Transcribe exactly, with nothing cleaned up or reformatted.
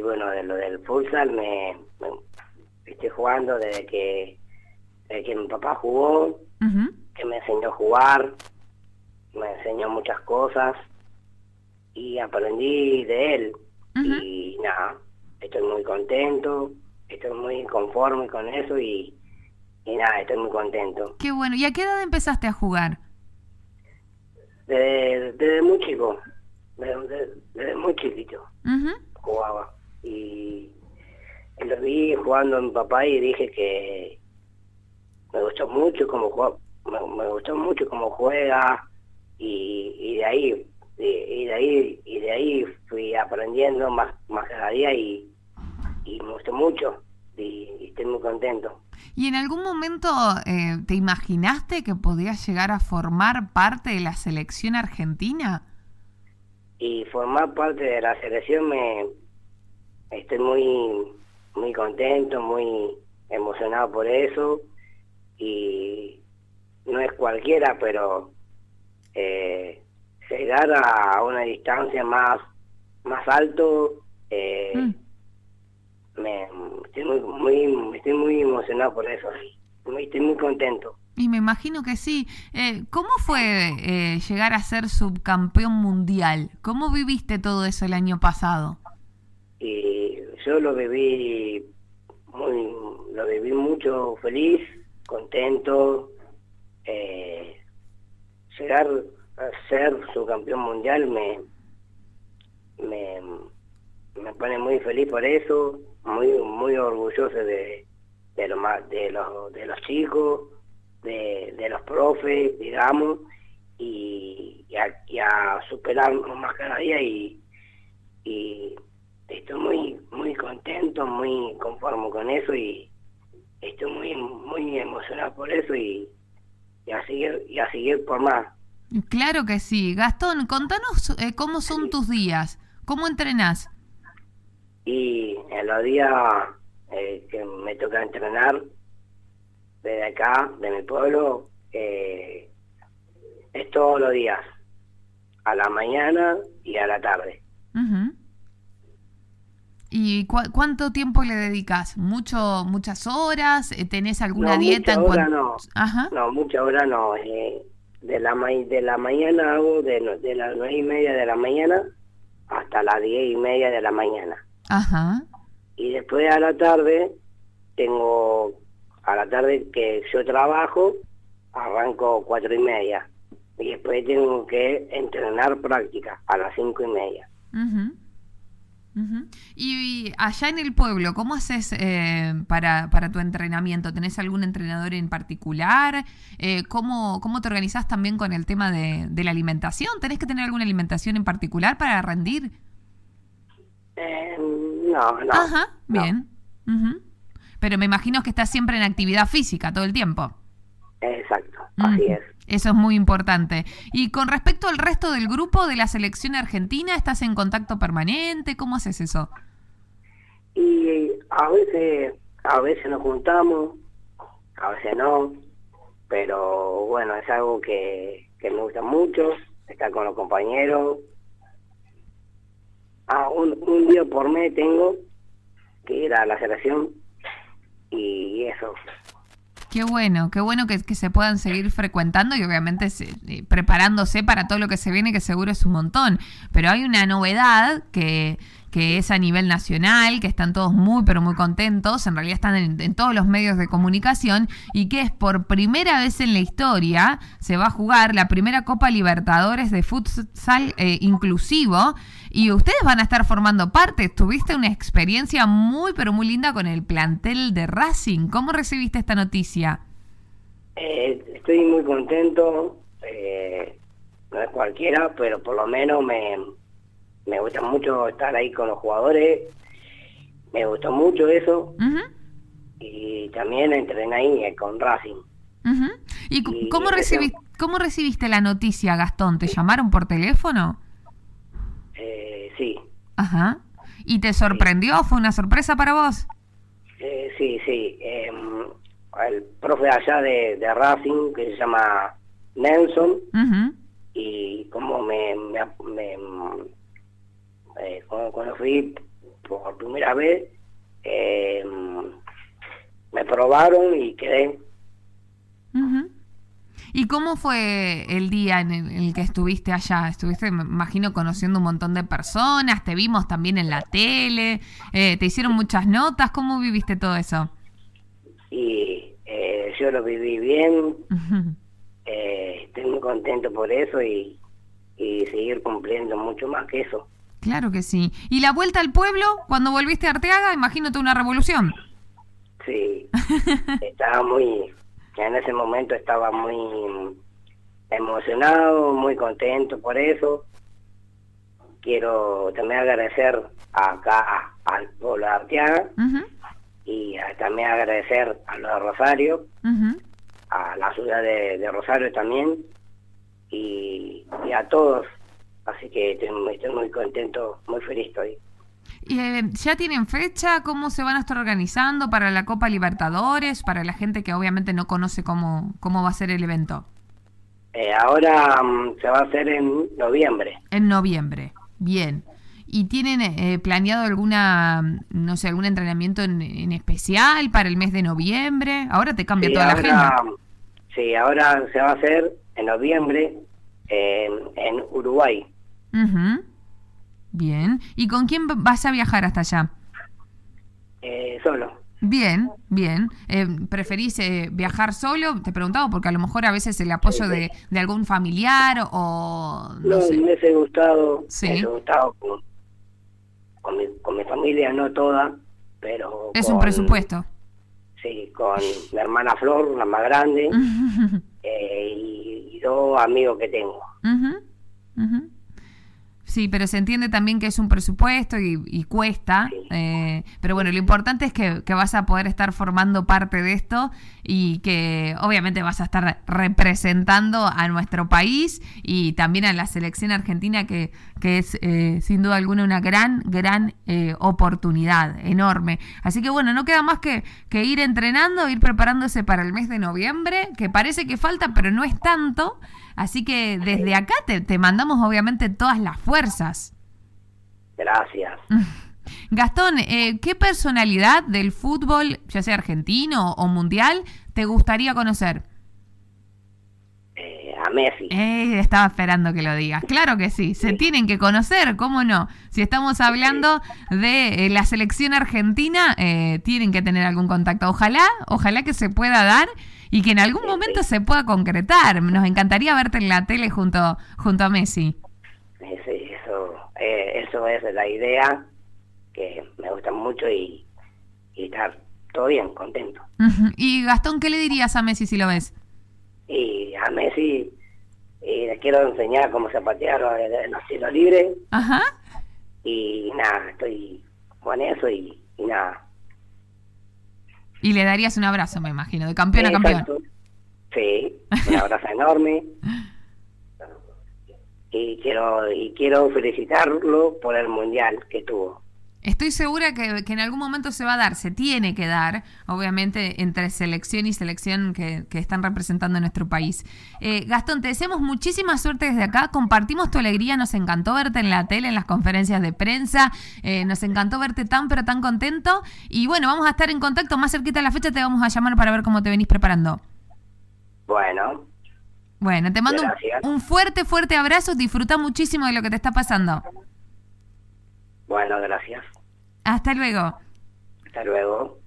bueno, de lo del futsal me, me estoy jugando desde que, desde que mi papá jugó, Uh-huh. que me enseñó a jugar, me enseñó muchas cosas y aprendí de él. Uh-huh. Y nada, estoy muy contento, estoy muy conforme con eso y, y nada, estoy muy contento. Qué bueno. ¿Y a qué edad empezaste a jugar? Desde, desde muy chico, desde, desde, desde muy chiquito Uh-huh. jugaba. Y lo vi jugando a mi papá y dije que me gustó mucho cómo juega, me, me gustó mucho cómo juega y, y de ahí y, y de ahí y de ahí fui aprendiendo más más cada día y, y me gustó mucho y, y estoy muy contento. ¿Y en algún momento eh, te imaginaste que podías llegar a formar parte de la selección argentina? Y formar parte de la selección me estoy muy muy contento, muy emocionado por eso y no es cualquiera, pero eh, llegar a una distancia más más alto eh, Mm. me estoy muy muy estoy muy emocionado por eso, muy, estoy muy contento. Y me imagino que sí. Eh, ¿Cómo fue eh, llegar a ser subcampeón mundial? ¿Cómo viviste todo eso el año pasado? Y yo lo viví muy lo viví mucho feliz, contento. eh, llegar a ser subcampeón mundial me me me pone muy feliz por eso, muy muy orgulloso de de lo más de los de los chicos, de, de los profes, digamos, y, y, a, y a superarnos más cada día y, y estoy muy muy contento, muy conforme con eso y estoy muy muy emocionado por eso y, y a seguir y a seguir por más. Claro que sí. Gastón, contanos eh, cómo son Sí. tus días. ¿Cómo entrenás? Y en los días eh, que me toca entrenar desde acá, de mi pueblo, eh, es todos los días, a la mañana y a la tarde. Uh-huh. ¿Y cu- cuánto tiempo le dedicas? ¿Mucho, muchas horas? Eh, ¿Tenés alguna No, dieta mucha en hora cuanto...? no, Ajá. no, mucha hora no. Eh, de la ma de la mañana hago de, no- de las nueve y media de la mañana hasta las diez y media de la mañana. Ajá. Y después a la tarde, tengo, a la tarde que yo trabajo, arranco cuatro y media. Y después tengo que entrenar práctica a las cinco y media. Uh-huh. Uh-huh. Y allá en el pueblo, ¿cómo haces eh, para, para tu entrenamiento? ¿Tenés algún entrenador en particular? Eh, ¿cómo, ¿Cómo te organizás también con el tema de, de la alimentación? ¿Tenés que tener alguna alimentación en particular para rendir? Eh, no, no. Ajá, no. bien. Uh-huh. Pero me imagino que estás siempre en actividad física todo el tiempo. Exacto, Uh-huh. así es. Eso es muy importante. Y con respecto al resto del grupo de la selección argentina, ¿estás en contacto permanente? ¿Cómo haces eso? Y a veces, a veces nos juntamos, a veces no, pero bueno, es algo que, que me gusta mucho, estar con los compañeros. Ah, un, un día por mes tengo que ir a la selección y eso. Qué bueno, qué bueno que, que se puedan seguir frecuentando y obviamente se, eh, preparándose para todo lo que se viene, que seguro es un montón. Pero hay una novedad que, que es a nivel nacional, que están todos muy, pero muy contentos, en realidad están en, en todos los medios de comunicación, y que es por primera vez en la historia se va a jugar la primera Copa Libertadores de futsal eh, inclusivo, y ustedes van a estar formando parte. Tuviste una experiencia muy, pero muy linda con el plantel de Racing. ¿Cómo recibiste esta noticia? Eh, estoy muy contento, eh, no es cualquiera, pero por lo menos me, me gusta mucho estar ahí con los jugadores, me gustó mucho eso, Uh-huh. y también entrené ahí eh, con Racing. Uh-huh. ¿Y, Y cómo, recibi eso, cómo recibiste la noticia, Gastón? ¿Te llamaron por teléfono? eh, sí, Ajá. ¿Y te sí, sorprendió? ¿Fue una sorpresa para vos? eh, sí, sí. Eh, el profe allá de, de Racing, que se llama Nelson, Uh-huh. y como me, me, me eh, cuando, cuando fui, por primera vez, eh, me probaron y quedé. Uh-huh. ¿Y cómo fue el día en el, en el que estuviste allá? Estuviste, me imagino, conociendo un montón de personas, te vimos también en la tele, eh, te hicieron muchas notas, ¿cómo viviste todo eso? Y eh, yo lo viví bien, Uh-huh. eh, estoy muy contento por eso y, y seguir cumpliendo mucho más que eso. Claro que sí. ¿Y la vuelta al pueblo, cuando volviste a Arteaga, imagínate una revolución? Sí, estaba muy, en ese momento estaba muy emocionado, muy contento por eso. Quiero también agradecer acá al pueblo de Arteaga Uh-huh. y a- también agradecer a los de Rosario, Uh-huh. a la ciudad de, de Rosario también y, y a todos. Así que estoy, muy- estoy muy contento, muy feliz estoy. ¿Y, eh, ya tienen fecha? ¿Cómo se van a estar organizando para la Copa Libertadores? Para la gente que obviamente no conoce cómo, cómo va a ser el evento. Eh, ahora mm, se va a hacer en noviembre. En noviembre. Bien. ¿Y tienen eh, planeado alguna, no sé, algún entrenamiento en, en especial para el mes de noviembre? Ahora te cambia Sí, toda la agenda. ahora, sí, ahora se va a hacer en noviembre en, en Uruguay. Ujú. Bien. ¿Y con quién vas a viajar hasta allá? Eh, solo. Bien, bien. Eh, ¿Preferís eh, viajar solo? Te preguntaba porque a lo mejor a veces el apoyo Sí, de, de algún familiar o no No, sé. me hubiese gustado, Sí. me hubiese gustado con, con, mi, con mi familia, no toda, pero Es con, un presupuesto. Sí, con mi hermana Flor, la más grande, eh, y, y dos amigos que tengo. Ujú, ujú. Sí, pero se entiende también que es un presupuesto y, y cuesta, Sí. eh, pero bueno, lo importante es que, que vas a poder estar formando parte de esto y que obviamente vas a estar representando a nuestro país y también a la selección argentina que, que es eh, sin duda alguna una gran, gran eh, oportunidad, enorme. Así que bueno, no queda más que, que ir entrenando, ir preparándose para el mes de noviembre, que parece que falta, pero no es tanto. Así que desde acá te, te mandamos obviamente todas las fuerzas. Gracias. Gastón, eh, ¿qué personalidad del fútbol, ya sea argentino o mundial, te gustaría conocer? Eh, a Messi. Eh, estaba esperando que lo digas. Claro que sí, se Sí. tienen que conocer, ¿cómo no? Si estamos hablando de eh, la selección argentina, eh, tienen que tener algún contacto. Ojalá, ojalá que se pueda dar y que en algún Sí, momento sí. se pueda concretar. Nos encantaría verte en la tele junto, junto a Messi. Eh, sí, eso, eh, eso es la idea que me gusta mucho y, y estar todo bien, contento. Ujú. Y Gastón, ¿qué le dirías a Messi si lo ves? Y a Messi eh, le quiero enseñar cómo zapatear en los tiros libres Ajá. y nada, estoy con eso y, y nada. Y le darías un abrazo, me imagino, de campeón a campeón. Exacto. Sí, un abrazo enorme y quiero y quiero felicitarlo por el mundial que tuvo. Estoy segura que, que en algún momento se va a dar, se tiene que dar, obviamente, entre selección y selección que, que están representando a nuestro país. Eh, Gastón, te deseamos muchísima suerte desde acá, compartimos tu alegría, nos encantó verte en la tele, en las conferencias de prensa, eh, nos encantó verte tan pero tan contento y bueno, vamos a estar en contacto, más cerquita de la fecha te vamos a llamar para ver cómo te venís preparando. Bueno, Bueno, te mando un, gracias. un fuerte, fuerte abrazo, disfruta muchísimo de lo que te está pasando. Bueno, gracias. Hasta luego. Hasta luego.